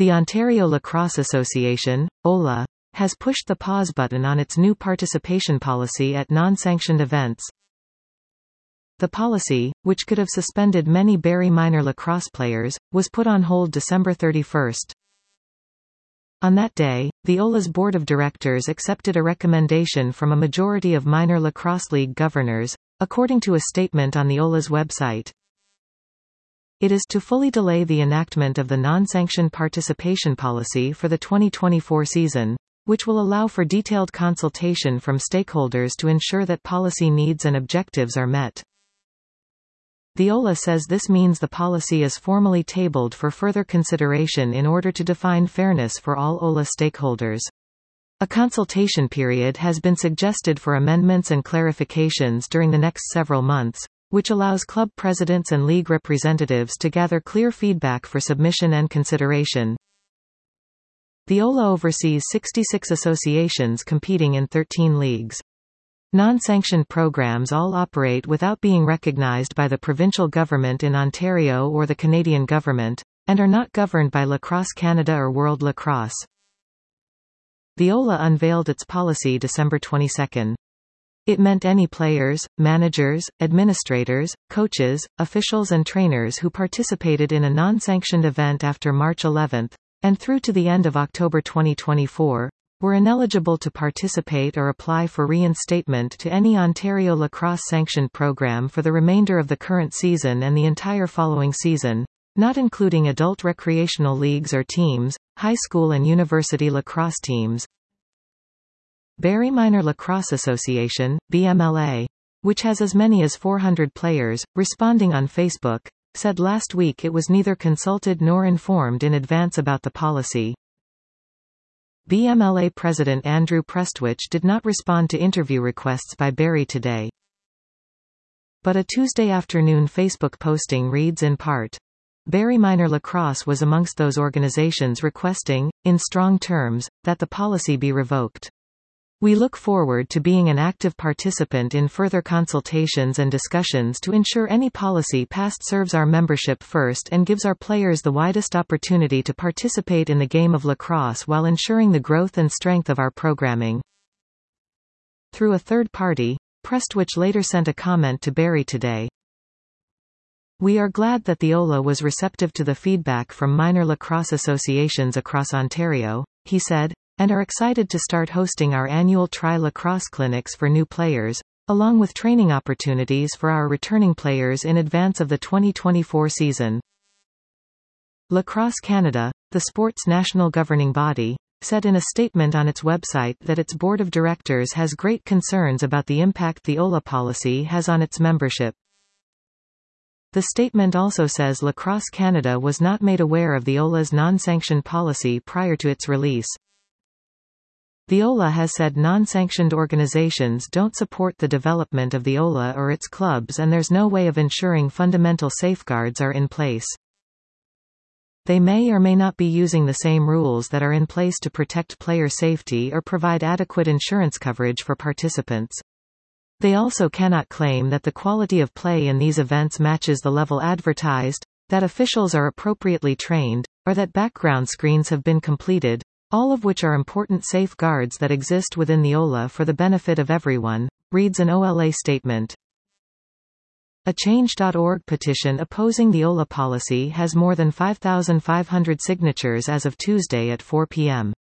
The Ontario Lacrosse Association, OLA, has pushed the pause button on its new participation policy at non-sanctioned events. The policy, which could have suspended many Barrie minor lacrosse players, was put on hold December 31. On that day, the OLA's board of directors accepted a recommendation from a majority of minor lacrosse league governors, according to a statement on the OLA's website. It is to fully delay the enactment of the non-sanctioned participation policy for the 2024 season, which will allow for detailed consultation from stakeholders to ensure that policy needs and objectives are met. The OLA says this means the policy is formally tabled for further consideration in order to define fairness for all OLA stakeholders. A consultation period has been suggested for amendments and clarifications during the next several months, which allows club presidents and league representatives to gather clear feedback for submission and consideration. The OLA oversees 66 associations competing in 13 leagues. Non-sanctioned programs all operate without being recognized by the provincial government in Ontario or the Canadian government, and are not governed by Lacrosse Canada or World Lacrosse. The OLA unveiled its policy December 22. It meant any players, managers, administrators, coaches, officials and trainers who participated in a non-sanctioned event after March 11, and through to the end of October 2024, were ineligible to participate or apply for reinstatement to any Ontario lacrosse sanctioned program for the remainder of the current season and the entire following season, not including adult recreational leagues or teams, high school and university lacrosse teams. Barrie Minor Lacrosse Association, BMLA, which has as many as 400 players, responding on Facebook, said last week it was neither consulted nor informed in advance about the policy. BMLA President Andrew Prestwich did not respond to interview requests by Barrie today. But a Tuesday afternoon Facebook posting reads in part, Barrie Minor Lacrosse was amongst those organizations requesting, in strong terms, that the policy be revoked. We look forward to being an active participant in further consultations and discussions to ensure any policy passed serves our membership first and gives our players the widest opportunity to participate in the game of lacrosse while ensuring the growth and strength of our programming. Through a third party, Prestwich later sent a comment to Barrie today. We are glad that the OLA was receptive to the feedback from minor lacrosse associations across Ontario, he said, and are excited to start hosting our annual Try Lacrosse clinics for new players, along with training opportunities for our returning players in advance of the 2024 season. Lacrosse Canada, the sport's national governing body, said in a statement on its website that its board of directors has great concerns about the impact the OLA policy has on its membership. The statement also says Lacrosse Canada was not made aware of the OLA's non-sanctioned policy prior to its release. The OLA has said non-sanctioned organizations don't support the development of the OLA or its clubs and there's no way of ensuring fundamental safeguards are in place. They may or may not be using the same rules that are in place to protect player safety or provide adequate insurance coverage for participants. They also cannot claim that the quality of play in these events matches the level advertised, that officials are appropriately trained, or that background screens have been completed, all of which are important safeguards that exist within the OLA for the benefit of everyone, reads an OLA statement. A Change.org petition opposing the OLA policy has more than 5,500 signatures as of Tuesday at 4 p.m.